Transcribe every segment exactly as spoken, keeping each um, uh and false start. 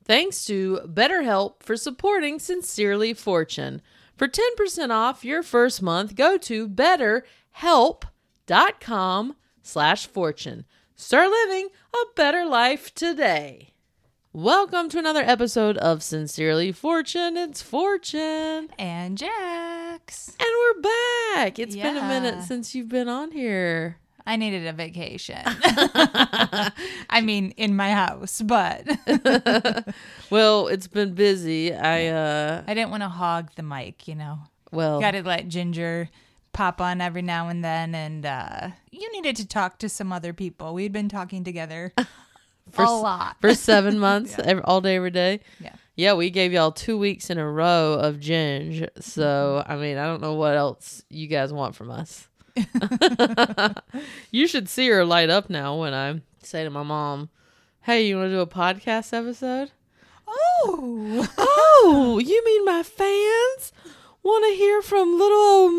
Thanks to BetterHelp for supporting Sincerely Fortune. For ten percent off your first month, go to betterhelp.com slash fortune. Start living a better life today. Welcome to another episode of Sincerely Fortune. It's Fortune. And Jax. And we're back. It's Yeah. been a minute since you've been on here. I needed a vacation. I mean, in my house, but Well, it's been busy. I, uh, I didn't want to hog the mic, you know. well, Got to let Ginger pop on every now and then. And uh, you needed to talk to some other people. We'd been talking together For a s- lot. for seven months, Yeah. every, all day, every day. Yeah. Yeah, we gave y'all two weeks in a row of Ginge. So, I mean, I don't know what else you guys want from us. You should see her light up now when I say to my mom, hey, you want to do a podcast episode? Oh. Oh, you mean my fans want to hear from little old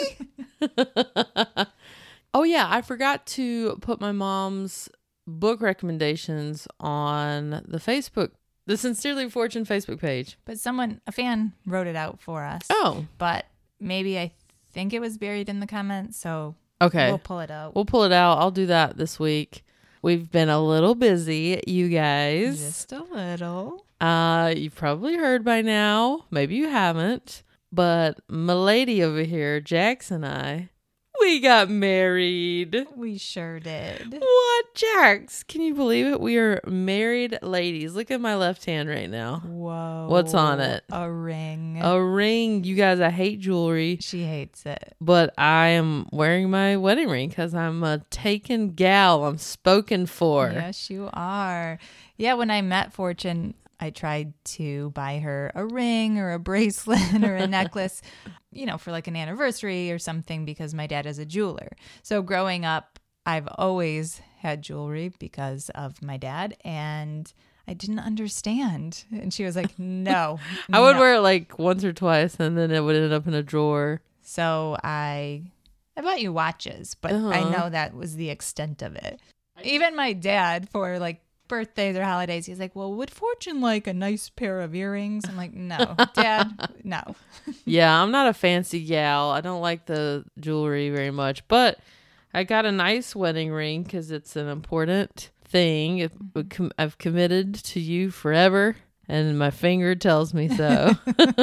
me? Oh, yeah, I forgot to put my mom's book recommendations on the Facebook, the Sincerely Fortune Facebook page. But someone, a fan, wrote it out for us. Oh, But maybe I think it was buried in the comments, so okay. we'll pull it out. We'll pull it out. I'll do that this week. We've been a little busy, you guys. Just a little. Uh, you've probably heard by now. Maybe you haven't. But my lady over here, Jax and I, we got married. We sure did. What, Jax? Can you believe it? We are married ladies. Look at my left hand right now. Whoa. What's on it? A ring. A ring. You guys, I hate jewelry, She hates it. but I am wearing my wedding ring because I'm a taken gal. I'm spoken for. Yes, you are. Yeah, when I met Fortune, I tried to buy her a ring or a bracelet or a necklace, you know, for like an anniversary or something because my dad is a jeweler. So growing up, I've always had jewelry because of my dad, and I didn't understand. And she was like, no. I would no. wear it like once or twice, and then it would end up in a drawer. So I I bought you watches, but Uh-huh. I know that was the extent of it. Even my dad, for like birthdays or holidays, he's like, well, would Fortune like a nice pair of earrings? I'm like, no, Dad, no. Yeah, I'm not a fancy gal. I don't like the jewelry very much, but I got a nice wedding ring because it's an important thing. It, I've committed to you forever, and my finger tells me so.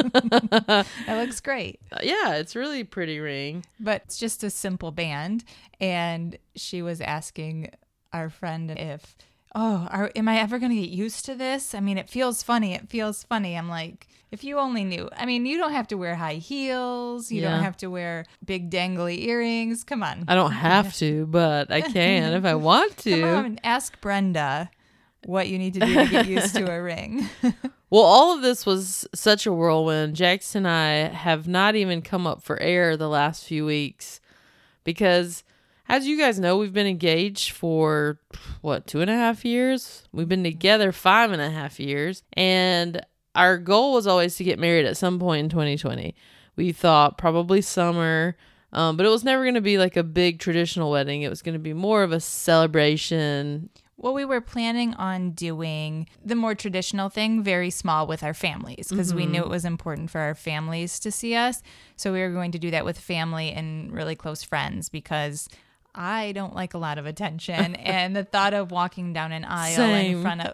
That looks great. Yeah, it's really pretty ring. But it's just a simple band. And she was asking our friend if, oh, are, am I ever going to get used to this? I mean, it feels funny. It feels funny. I'm like, if you only knew. I mean, you don't have to wear high heels. You Yeah. don't have to wear big dangly earrings. Come on. I don't have to, but I can if I want to. Come on, ask Brenda what you need to do to get used to a ring. Well, all of this was such a whirlwind. Jax and I have not even come up for air the last few weeks because, as you guys know, we've been engaged for, what, two and a half years? We've been together five and a half years. And our goal was always to get married at some point in twenty twenty. We thought probably summer, um, but it was never going to be like a big traditional wedding. It was going to be more of a celebration. Well, we were planning on doing the more traditional thing, very small with our families, because we knew it was important for our families to see us. So we were going to do that with family and really close friends because I don't like a lot of attention. And the thought of walking down an aisle Same. in front of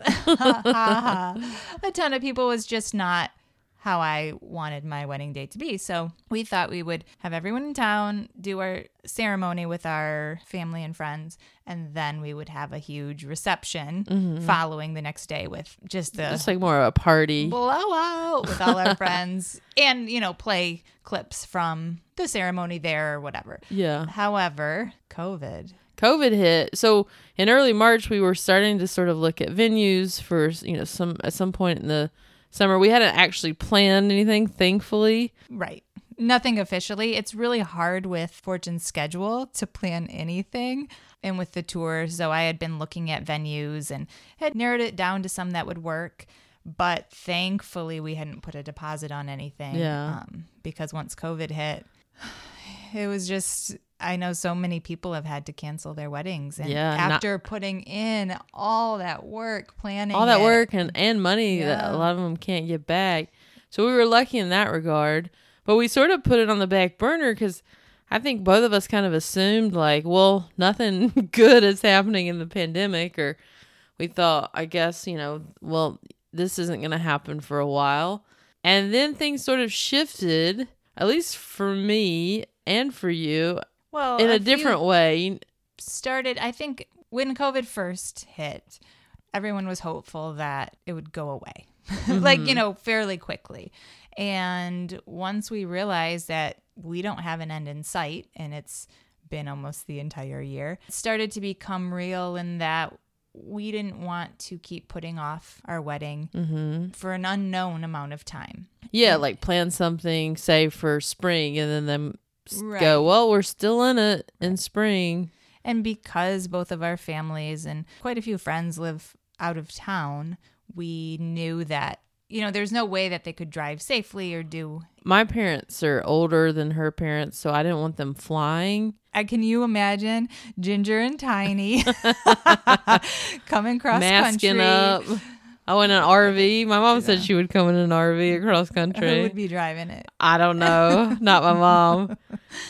a ton of people was just not how I wanted my wedding day to be. So we thought we would have everyone in town do our ceremony with our family and friends, and then we would have a huge reception following the next day with just the Just like more of a party. blowout with all our friends and, you know, play clips from the ceremony there or whatever. Yeah. However, COVID. COVID hit. So in early March, we were starting to sort of look at venues for, you know, some at some point in the summer. We hadn't actually planned anything, thankfully. Right. Nothing officially. It's really hard with Fortune's schedule to plan anything. And with the tour, so I had been looking at venues and had narrowed it down to some that would work. But thankfully, we hadn't put a deposit on anything. Yeah. Um, because once COVID hit, it was just I know so many people have had to cancel their weddings. And Yeah, after not- putting in all that work, planning all that it, work and, and money that Yeah. a lot of them can't get back. So we were lucky in that regard. But we sort of put it on the back burner because I think both of us kind of assumed like, well, nothing good is happening in the pandemic. Or we thought, I guess, you know, well, this isn't going to happen for a while. And then things sort of shifted, at least for me and for you, well, in a, a few different way. started, I think when COVID first hit, everyone was hopeful that it would go away, like, you know, fairly quickly. And once we realized that we don't have an end in sight, and it's been almost the entire year, it started to become real in that we didn't want to keep putting off our wedding Mm-hmm. for an unknown amount of time. Yeah, like plan something, say, for spring, and then them s- Right. go, well, we're still in it in spring. And because both of our families and quite a few friends live out of town, we knew that, you know, there's no way that they could drive safely or do. My parents are older than her parents, so I didn't want them flying. Uh, can you imagine Ginger and Tiny coming cross Masking country? up. I went in an R V. My mom said Yeah. she would come in an R V across Who country. would be driving it? I don't know. Not my mom.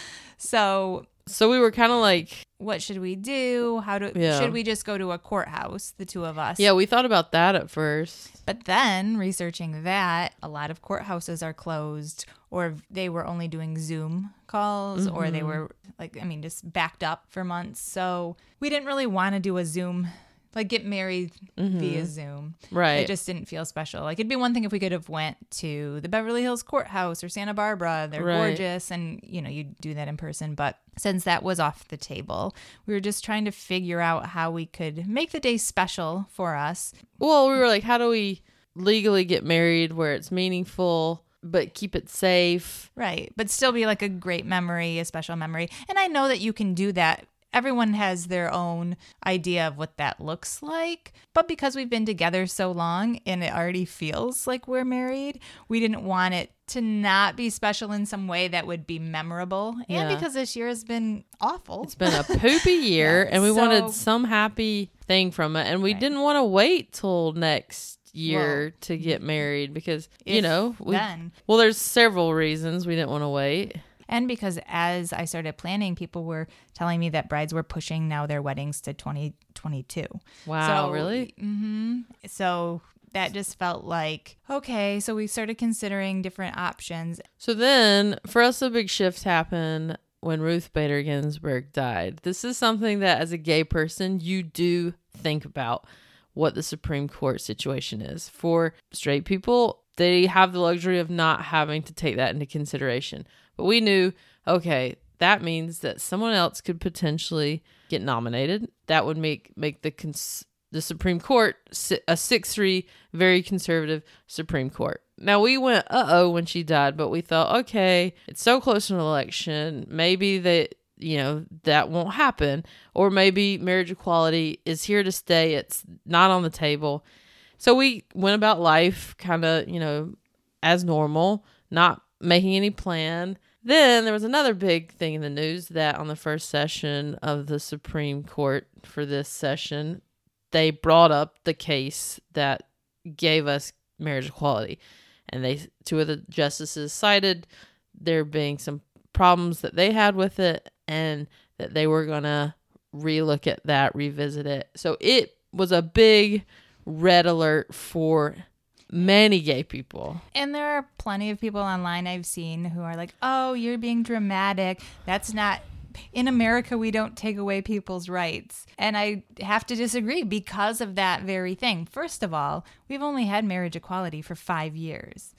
So So we were kind of like, what should we do? How do Yeah. should we just go to a courthouse, the two of us? yeah, we thought about that at first. But then researching that, a lot of courthouses are closed, or they were only doing Zoom calls, or they were like, I mean, just backed up for months. So we didn't really want to do a Zoom, like get married via Zoom. Right. It just didn't feel special. Like it'd be one thing if we could have went to the Beverly Hills courthouse or Santa Barbara. They're Right. gorgeous, and you know, you do that in person. But since that was off the table, we were just trying to figure out how we could make the day special for us. Well, we were like, how do we legally get married where it's meaningful, but keep it safe? Right. But still be like a great memory, a special memory. And I know that you can do that. Everyone has their own idea of what that looks like. But because we've been together so long and it already feels like we're married, we didn't want it to not be special in some way that would be memorable. Yeah. And because this year has been awful. It's been a poopy year, Yeah, and we so- wanted some happy thing from it. And we Right. didn't want to wait till next year Well, to get married because, you if know, we, then. well, there's several reasons we didn't want to wait. And because as I started planning, people were telling me that brides were pushing now their weddings to twenty twenty-two. Wow, So, really? Mm-hmm. So that just felt like, okay, so we started considering different options. So then, for us, a big shift happened when Ruth Bader Ginsburg died. This is something that, as a gay person, you do think about what the Supreme Court situation is. For straight people, they have the luxury of not having to take that into consideration. But we knew, okay, that means that someone else could potentially get nominated. That would make make the cons- the Supreme Court si- a six three, very conservative Supreme Court. Now, we went, uh-oh, when she died, but we thought, okay, it's so close to an election, maybe that, you know, that won't happen. Or maybe marriage equality is here to stay. It's not on the table. So we went about life kind of, you know, as normal, not making any plan. Then there was another big thing in the news that on the first session of the Supreme Court for this session, they brought up the case that gave us marriage equality. And they, two of the justices cited there being some problems that they had with it and that they were going to relook at that, revisit it. So it was a big red alert for many gay people. And there are plenty of people online I've seen who are like, oh, you're being dramatic. That's not... In America, we don't take away people's rights. And I have to disagree because of that very thing. First of all, we've only had marriage equality for five years.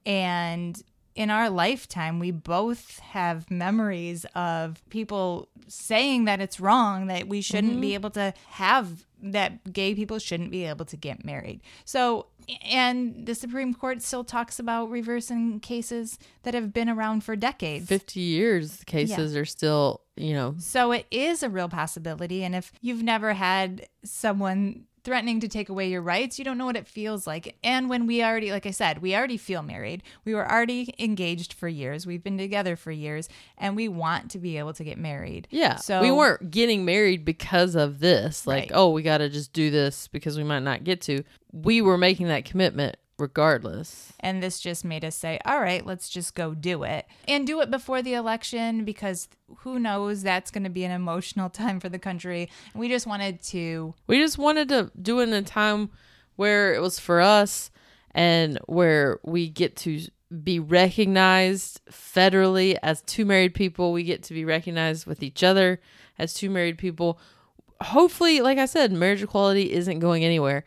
And in our lifetime, we both have memories of people saying that it's wrong, that we shouldn't Mm-hmm. be able to have, that gay people shouldn't be able to get married. So, and the Supreme Court still talks about reversing cases that have been around for decades. fifty years, the cases are still, you know. So it is a real possibility. And if you've never had someone threatening to take away your rights. You don't know what it feels like. And when we already, like I said, we already feel married. We were already engaged for years. We've been together for years, and we want to be able to get married. Yeah. So we weren't getting married because of this. Like, Right. oh, we got to just do this because we might not get to. We were making that commitment regardless. And this just made us say, all right, let's just go do it. And do it before the election, because who knows, that's going to be an emotional time for the country. And we just wanted to. We just wanted to do it in a time where it was for us and where we get to be recognized federally as two married people. We get to be recognized with each other as two married people. Hopefully, like I said, marriage equality isn't going anywhere.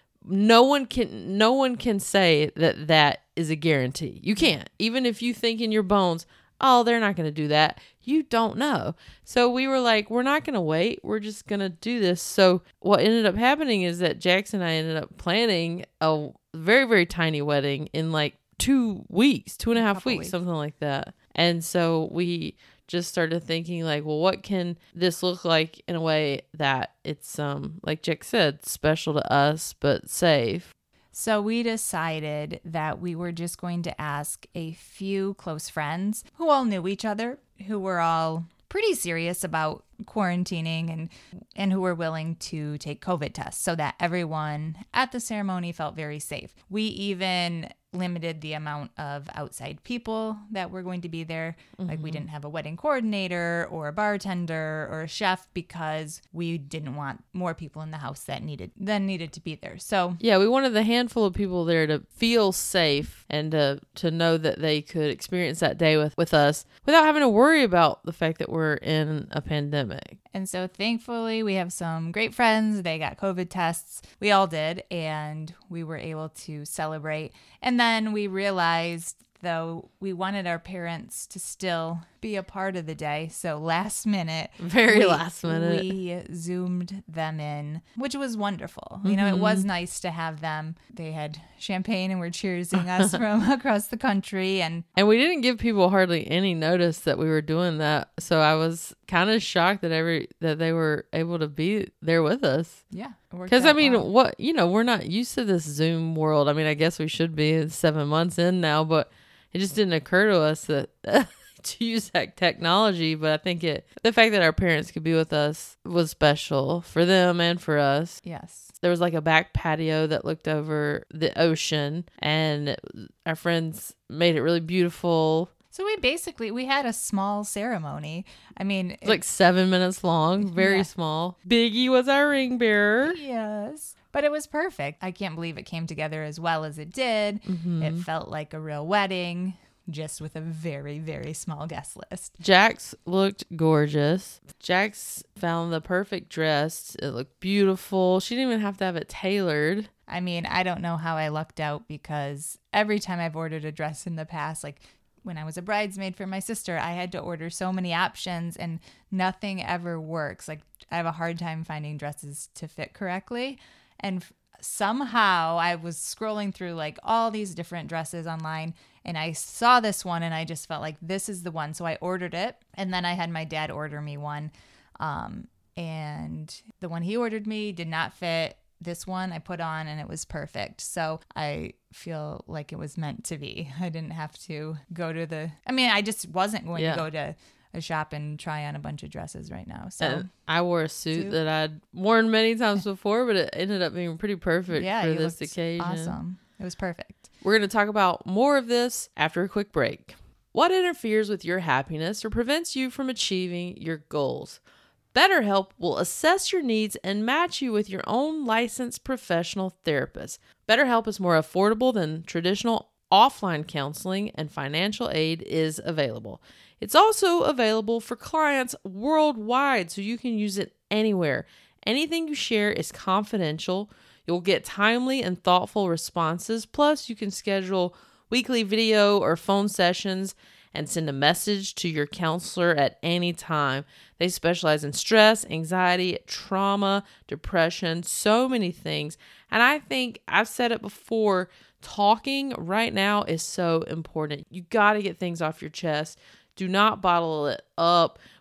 No one can no one can say that that is a guarantee. You can't. Even if you think in your bones, oh, they're not going to do that. You don't know. So we were like, we're not going to wait. We're just going to do this. So what ended up happening is that Jackson and I ended up planning a very, very tiny wedding in like two weeks, two and a half Couple weeks, weeks. something like that. And so we just started thinking like, well, what can this look like in a way that it's, um, like Jack said, special to us, but safe. So we decided that we were just going to ask a few close friends who all knew each other, who were all pretty serious about quarantining and and who were willing to take COVID tests so that everyone at the ceremony felt very safe. We even limited the amount of outside people that were going to be there. Mm-hmm. Like we didn't have a wedding coordinator or a bartender or a chef because we didn't want more people in the house that needed then needed to be there. So yeah, we wanted the handful of people there to feel safe and to to know that they could experience that day with, with us without having to worry about the fact that we're in a pandemic. And so thankfully we have some great friends. They got COVID tests. We all did. And we were able to celebrate. And then we realized, though, we wanted our parents to still be a part of the day. So last minute. Very we, last minute. We Zoomed them in, which was wonderful. Mm-hmm. You know, it was nice to have them. They had champagne and were cheersing us from across the country. And And we didn't give people hardly any notice that we were doing that. So I was kind of shocked that every that they were able to be there with us. yeah. Because, I mean, well. what, you know, we're not used to this Zoom world. I mean, I guess we should be. It's seven months in now, but it just didn't occur to us that to use that technology. But I think it, the fact that our parents could be with us was special for them and for us. Yes. There was like a back patio that looked over the ocean, and our friends made it really beautiful. So we basically, we had a small ceremony. I mean, It's like seven minutes long, very Yeah. small. Biggie was our ring bearer. yes, but it was perfect. I can't believe it came together as well as it did. Mm-hmm. It felt like a real wedding, just with a very, very small guest list. Jax looked gorgeous. Jax found the perfect dress. It looked beautiful. She didn't even have to have it tailored. I mean, I don't know how I lucked out, because every time I've ordered a dress in the past, like when I was a bridesmaid for my sister, I had to order so many options and nothing ever works. Like I have a hard time finding dresses to fit correctly. And f- somehow I was scrolling through like all these different dresses online, and I saw this one and I just felt like this is the one. So I ordered it, and then I had my dad order me one. Um, and the one he ordered me did not fit. This one I put on and it was perfect. So I feel like it was meant to be. I didn't have to go to the, I mean, I just wasn't going Yeah. to go to a shop and try on a bunch of dresses right now. So And I wore a suit Suit. that I'd worn many times before, but it ended up being pretty perfect yeah, for you this looked occasion. awesome. It was perfect. We're going to talk about more of this after a quick break. What interferes with your happiness or prevents you from achieving your goals? BetterHelp will assess your needs and match you with your own licensed professional therapist. BetterHelp is more affordable than traditional offline counseling, and financial aid is available. It's also available for clients worldwide, so you can use it anywhere. Anything you share is confidential. You'll get timely and thoughtful responses. Plus, you can schedule weekly video or phone sessions and send a message to your counselor at any time. They specialize in stress, anxiety, trauma, depression, so many things. And I think I've said it before, talking right now is so important. You got to get things off your chest. Do not bottle it up.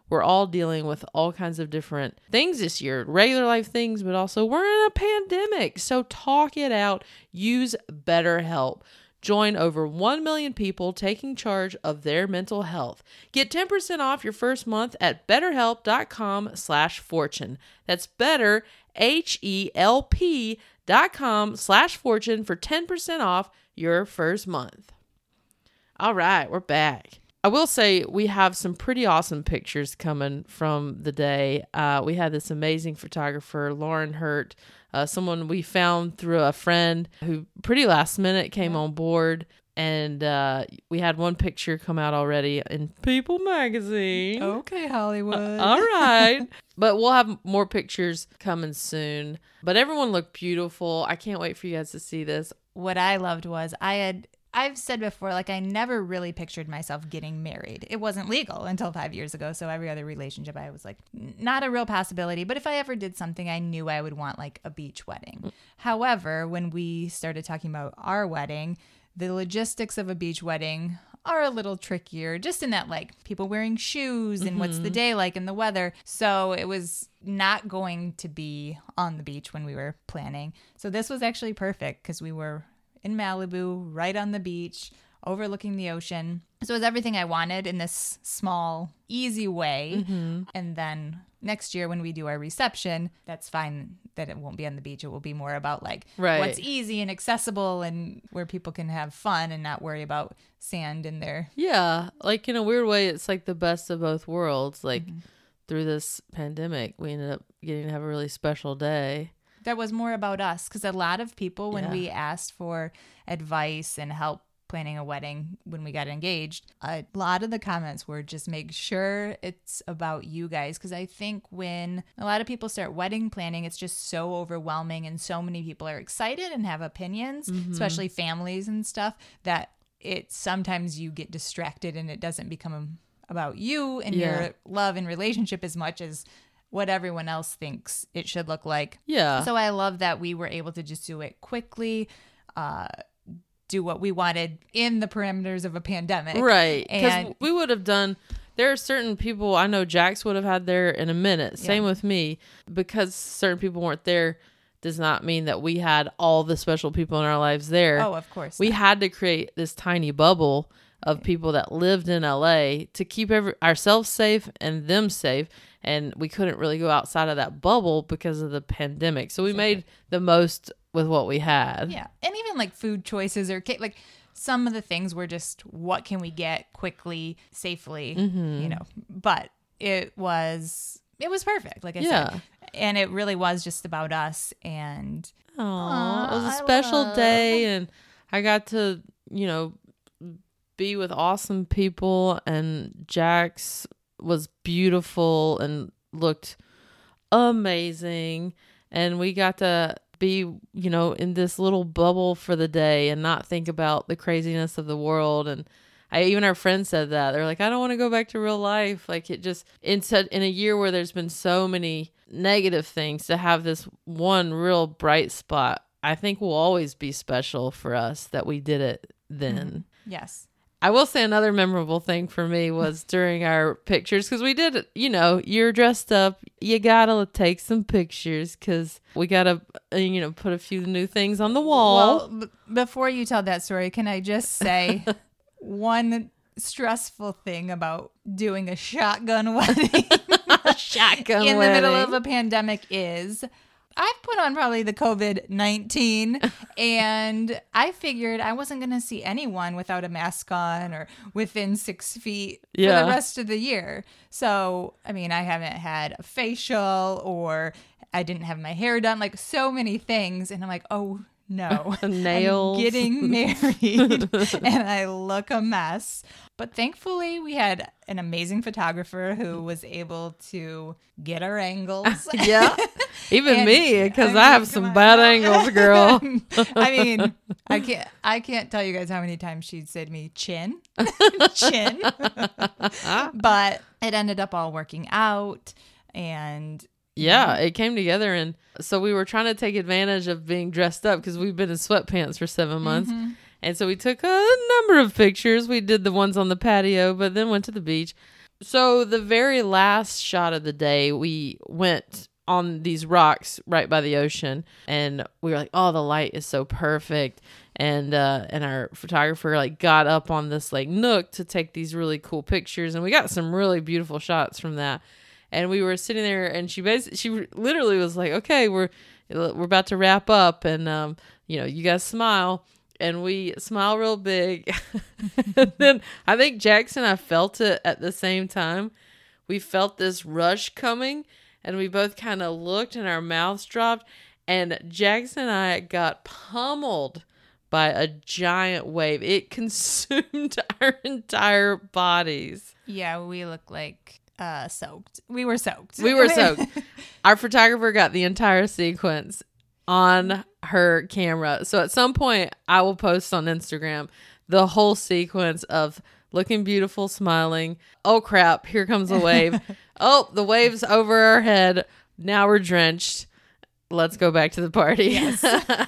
we're all dealing with all kinds of different things this year, regular life things, but also we're in a pandemic. So talk it out. Use BetterHelp. Join over one million people taking charge of their mental health. Get ten percent off your first month at betterhelp.com slash fortune. That's better, H E L P dot com slash fortune for ten percent off your first month. All right, we're back. I will say we have some pretty awesome pictures coming from the day. Uh, we had this amazing photographer, Lauren Hurt, uh, someone we found through a friend who pretty last minute came yeah. on board. And uh, we had one picture come out already in People magazine. Okay, Hollywood. Uh, all right. But we'll have more pictures coming soon. But everyone looked beautiful. I can't wait for you guys to see this. What I loved was I had... I've said before, like, I never really pictured myself getting married. It wasn't legal until five years ago. So every other relationship, I was like, not a real possibility. But if I ever did something, I knew I would want, like, a beach wedding. Mm. However, when we started talking about our wedding, the logistics of a beach wedding are a little trickier, just in that, like, people wearing shoes and mm-hmm. what's the day like and the weather. So it was not going to be on the beach when we were planning. So this was actually perfect because we were in Malibu, right on the beach, overlooking the ocean. So it was everything I wanted in this small, easy way. Mm-hmm. And then next year when we do our reception, that's fine that it won't be on the beach. It will be more about like right. what's easy and accessible and where people can have fun and not worry about sand in there. Yeah. Like in a weird way, it's like the best of both worlds. Like mm-hmm. through this pandemic, we ended up getting to have a really special day. That was more about us because a lot of people, when yeah. we asked for advice and help planning a wedding when we got engaged, a lot of the comments were just make sure it's about you guys. Because I think when a lot of people start wedding planning, it's just so overwhelming and so many people are excited and have opinions, mm-hmm. especially families and stuff, that it sometimes you get distracted and it doesn't become about you and yeah. your love and relationship as much as what everyone else thinks it should look like. Yeah. So I love that we were able to just do it quickly, uh, do what we wanted in the parameters of a pandemic. Right. Because we would have done, there are certain people, I know Jax would have had there in a minute. Same yeah. with me. Because certain people weren't there does not mean that we had all the special people in our lives there. Oh, of course. We not. had to create this tiny bubble of people that lived in L A to keep every, ourselves safe and them safe. And we couldn't really go outside of that bubble because of the pandemic. So we exactly. made the most with what we had. Yeah. And even like food choices or like some of the things were just what can we get quickly, safely, mm-hmm. you know. But it was it was perfect, like I yeah. said. And it really was just about us. And oh, it was a special love. day. And I got to, you know, be with awesome people, and Jax was beautiful and looked amazing, and we got to be, you know, in this little bubble for the day and not think about the craziness of the world. And I even our friends said that they're like, I don't want to go back to real life. Like it just in such in a year where there's been so many negative things, to have this one real bright spot, I think will always be special for us that we did it then. Mm-hmm. Yes. I will say another memorable thing for me was during our pictures, because we did, you know, you're dressed up, you gotta take some pictures because we gotta, you know, put a few new things on the wall. Well, b- before you tell that story, can I just say one stressful thing about doing a shotgun wedding a shotgun in wedding. the middle of a pandemic is I've put on probably the COVID nineteen and I figured I wasn't going to see anyone without a mask on or within six feet yeah. for the rest of the year. So, I mean, I haven't had a facial or I didn't have my hair done, like so many things. And I'm like, oh, no, nails. I'm getting married and I look a mess. But thankfully, we had an amazing photographer who was able to get our angles. Yeah, even me, because I, I have some on. bad angles, girl. I mean, I can't, I can't tell you guys how many times she'd say to me, chin, chin. But it ended up all working out, and yeah, it came together. And so we were trying to take advantage of being dressed up because we've been in sweatpants for seven months. Mm-hmm. And so we took a number of pictures. We did the ones on the patio, but then went to the beach. So the very last shot of the day, we went on these rocks right by the ocean, and we were like, oh, the light is so perfect. And uh, and our photographer like got up on this like nook to take these really cool pictures, and we got some really beautiful shots from that. And we were sitting there, and she basically, she literally was like, okay, we're we're about to wrap up, and um, you know, you guys smile. And we smile real big. And then I think Jackson and I felt it at the same time. We felt this rush coming, and we both kind of looked, and our mouths dropped. And Jackson and I got pummeled by a giant wave. It consumed our entire bodies. Yeah, we look like uh, soaked. We were soaked. We were soaked. Our photographer got the entire sequence on her camera. So at some point I will post on Instagram the whole sequence of looking beautiful, smiling. Oh crap, here comes a wave. Oh, the wave's over our head. Now we're drenched. Let's go back to the party. Yes.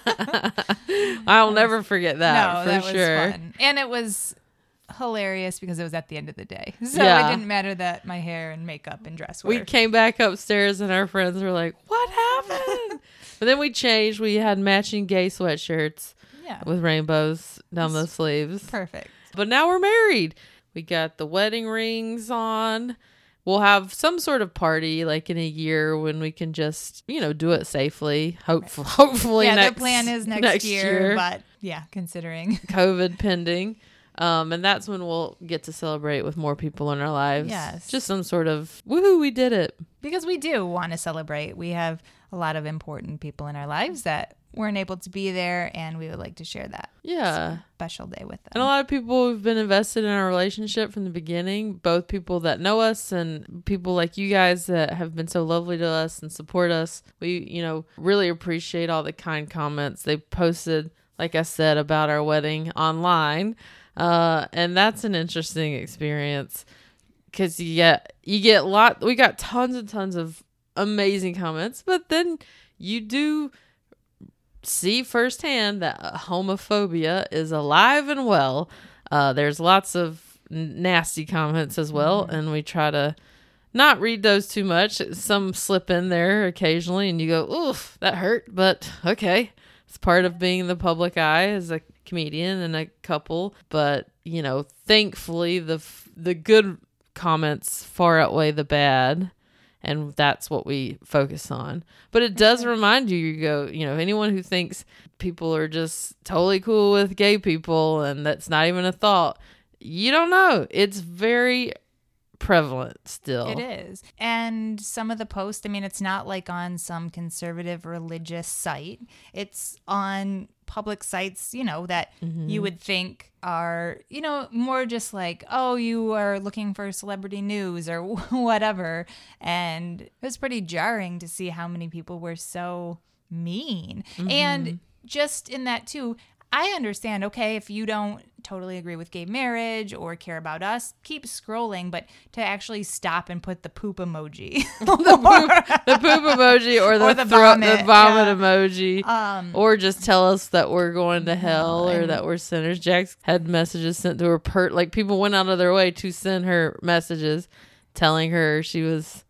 I'll never forget that no, for that sure. Was fun. And it was hilarious because it was at the end of the day. So Yeah. it didn't matter that my hair and makeup and dress were. We came back upstairs and our friends were like, what happened? But then we changed. We had matching gay sweatshirts yeah. with rainbows down the sleeves. Perfect. But now we're married. We got the wedding rings on. We'll have some sort of party like in a year when we can just, you know, do it safely. Hopefully, hopefully yeah, next, the plan is next, next year, year, but yeah, considering COVID pending. Um, and that's when we'll get to celebrate with more people in our lives. Yes. Just some sort of, woohoo, we did it. Because we do want to celebrate. We have a lot of important people in our lives that weren't able to be there, and we would like to share that Yeah. special day with them. And a lot of people have been invested in our relationship from the beginning, both people that know us and people like you guys that have been so lovely to us and support us. We, you know, really appreciate all the kind comments they posted, like I said, about our wedding online. Uh, and that's an interesting experience because you get, you get a lot, we got tons and tons of amazing comments, but then you do see firsthand that homophobia is alive and well. Uh, there's lots of n- nasty comments as well, mm-hmm. and we try to not read those too much. Some slip in there occasionally, and you go, oof, that hurt, but okay. It's part of being in the public eye as a comedian and a couple. But, you know, thankfully, the f- the good comments far outweigh the bad. And that's what we focus on. But it does remind you, you go, you know, anyone who thinks people are just totally cool with gay people and that's not even a thought, you don't know. It's very prevalent still. It is. And some of the posts, I mean, it's not like on some conservative religious site. It's on public sites, you know, that mm-hmm. you would think are, you know, more just like, oh, you are looking for celebrity news or whatever. And it was pretty jarring to see how many people were so mean. Mm-hmm. And just in that too, I understand, okay, if you don't totally agree with gay marriage or care about us, keep scrolling, but to actually stop and put the poop emoji. the, poop, the poop emoji or the, or the thro- vomit, the vomit yeah. emoji. Um, or just tell us that we're going to hell no, or that we're sinners. Jax had messages sent to her. Per- like people went out of their way to send her messages telling her she was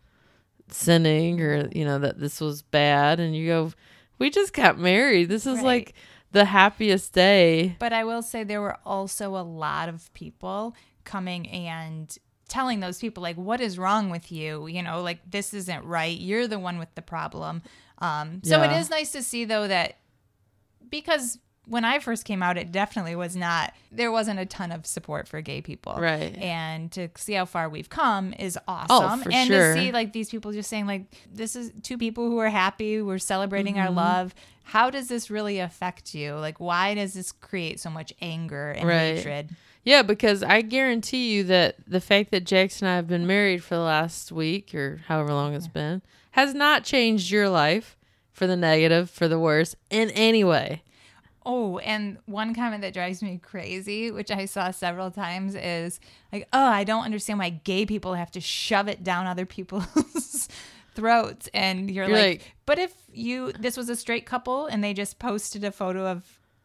sinning or, you know, that this was bad. And you go, we just got married. This is right. like the happiest day. But I will say there were also a lot of people coming and telling those people, like, what is wrong with you? You know, like, this isn't right. You're the one with the problem. Um, so yeah. It is nice to see, though, that because when I first came out, it definitely was not, there wasn't a ton of support for gay people. Right. And to see how far we've come is awesome. Oh, for and sure. to see, like, these people just saying, like, this is two people who are happy. We're celebrating mm-hmm. our love. How does this really affect you? Like, why does this create so much anger and right. hatred? Yeah, because I guarantee you that the fact that Jax and I have been married for the last week or however long it's been has not changed your life for the negative, for the worse, in any way. Oh, and one comment that drives me crazy, which I saw several times, is like, oh, I don't understand why gay people have to shove it down other people's throats. And you're, you're like, like, but if you, this was a straight couple and they just posted a photo of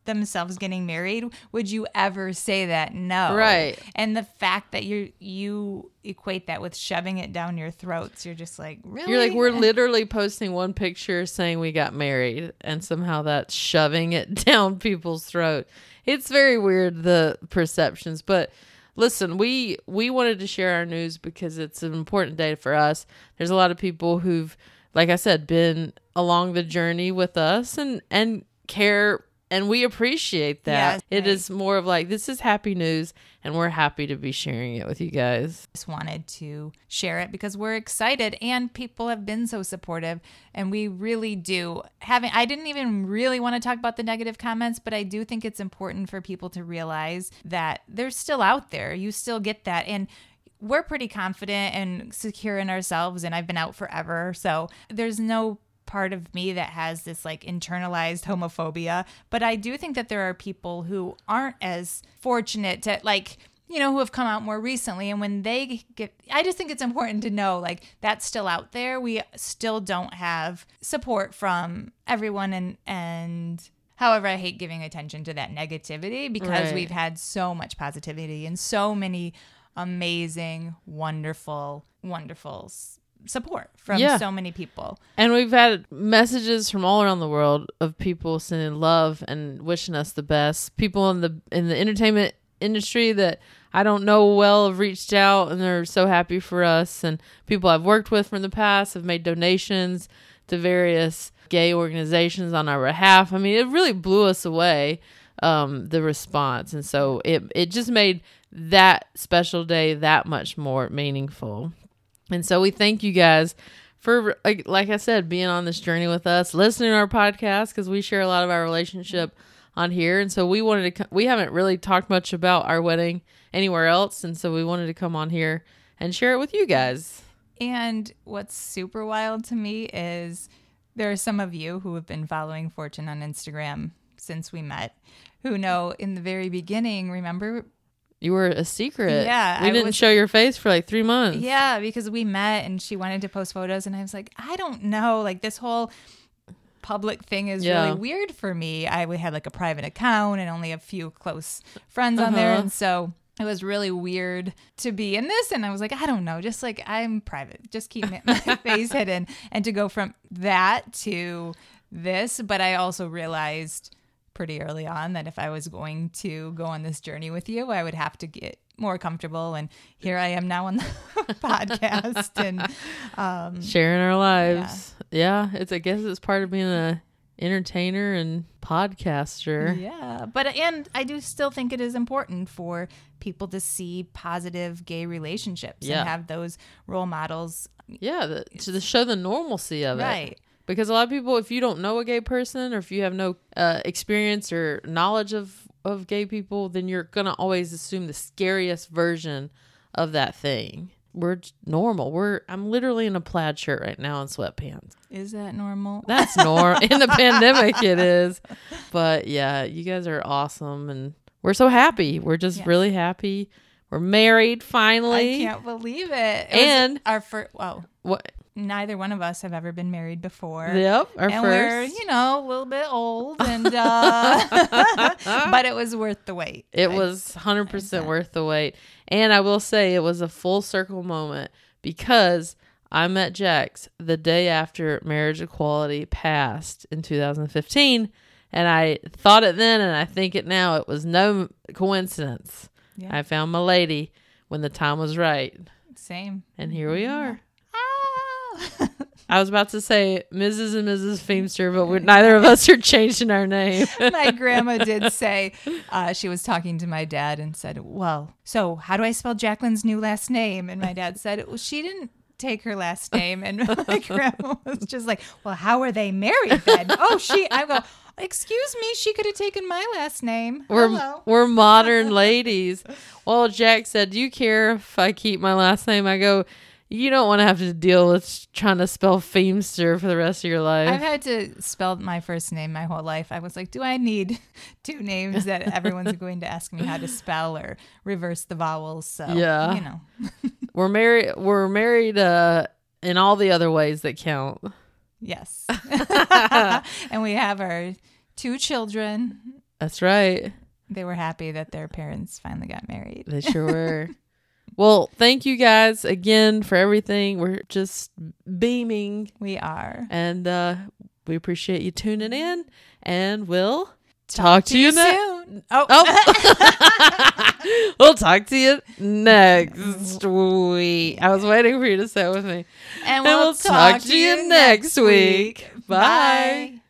themselves getting married, would you ever say that? No. Right. And the fact that you you equate that with shoving it down your throats, you're just like, really? You're like, we're literally posting one picture saying we got married, and somehow that's shoving it down people's throat. It's very weird, the perceptions. But listen, we we wanted to share our news because it's an important day for us. There's a lot of people who've, like I said, been along the journey with us and and care. And we appreciate that. Yes, it right. is more of like, this is happy news, and we're happy to be sharing it with you guys. Just wanted to share it because we're excited, and people have been so supportive, and we really do. Having, I didn't even really want to talk about the negative comments, but I do think it's important for people to realize that they're still out there. You still get that. And we're pretty confident and secure in ourselves, and I've been out forever. So there's no part of me that has this like internalized homophobia, but I do think that there are people who aren't as fortunate to, like, you know, who have come out more recently, and when they get, I just think it's important to know, like, that's still out there. We still don't have support from everyone, and and however, I hate giving attention to that negativity because Right. we've had so much positivity and so many amazing, wonderful, wonderful s- support from Yeah. so many people. And we've had messages from all around the world of people sending love and wishing us the best. People in the in the entertainment industry that I don't know well have reached out, and they're so happy for us. And people I've worked with from the past have made donations to various gay organizations on our behalf. I mean, it really blew us away, um, the response. And so it it just made that special day that much more meaningful. And so we thank you guys for, like, like I said, being on this journey with us, listening to our podcast, because we share a lot of our relationship on here. And so we wanted to, co- we haven't really talked much about our wedding anywhere else. And so we wanted to come on here and share it with you guys. And what's super wild to me is there are some of you who have been following Fortune on Instagram since we met, who know in the very beginning, remember? You were a secret. Yeah, We I didn't was- show your face for like three months. Yeah, because we met and she wanted to post photos, and I was like, I don't know, like this whole public thing is Yeah. really weird for me. I we had like a private account and only a few close friends on there, Uh-huh. and so it was really weird to be in this. And I was like, I don't know, just like, I'm private, just keep my face hidden. And to go from that to this, but I also realized pretty early on that if I was going to go on this journey with you, I would have to get more comfortable. And here I am now on the podcast, and um, Sharing our lives. Yeah. It's, I guess it's part of being a entertainer and podcaster. yeah, but and I do still think it is important for people to see positive gay relationships Yeah. and have those role models. Yeah. The, to show the normalcy of it. Right. Because a lot of people, if you don't know a gay person, or if you have no uh, experience or knowledge of, of gay people, then you're going to always assume the scariest version of that thing. We're j- normal. We're I'm literally in a plaid shirt right now and sweatpants. Is that normal? That's normal. In the pandemic, it is. But yeah, you guys are awesome, and we're so happy. We're just Yes. really happy. We're married finally. I can't believe it. It And- was our first. Well, What? neither one of us have ever been married before. Yep. Our and first. we're, you know, a little bit old, and uh, but it was worth the wait. It I- was one hundred percent that. worth the wait. And I will say it was a full circle moment, because I met Jax the day after marriage equality passed in two thousand fifteen. And I thought it then, and I think it now. It was no coincidence. Yeah. I found my lady when the time was right. Same. And here we are. Ah. I was about to say Missus and Missus Feimster, but we're, neither of us are changing our name. My grandma did say, uh, she was talking to my dad and said, well, so how do I spell Jacqueline's new last name? And my dad said, well, she didn't take her last name. And my grandma was just like, well, how are they married then? Oh, she, I go, excuse me, she could have taken my last name. We're Hello. we're modern ladies. Well, Jack said, do you care if I keep my last name? I go, you don't want to have to deal with trying to spell Feimster for the rest of your life. I've had to spell my first name my whole life. I was like, do I need two names that everyone's going to ask me how to spell or reverse the vowels? So, Yeah. you know. we're married. We're married uh, in all the other ways that count. Yes. And we have our two children That's right. They were happy that their parents finally got married. They sure were. Well, thank you guys again for everything. We're just beaming. We are. And uh, we appreciate you tuning in. And we'll talk, Talk to, to you, you ne- soon. Oh. oh. We'll talk to you next week. I was waiting for you to say it with me. And we'll, and we'll talk, talk to you next week. week. Bye. Bye.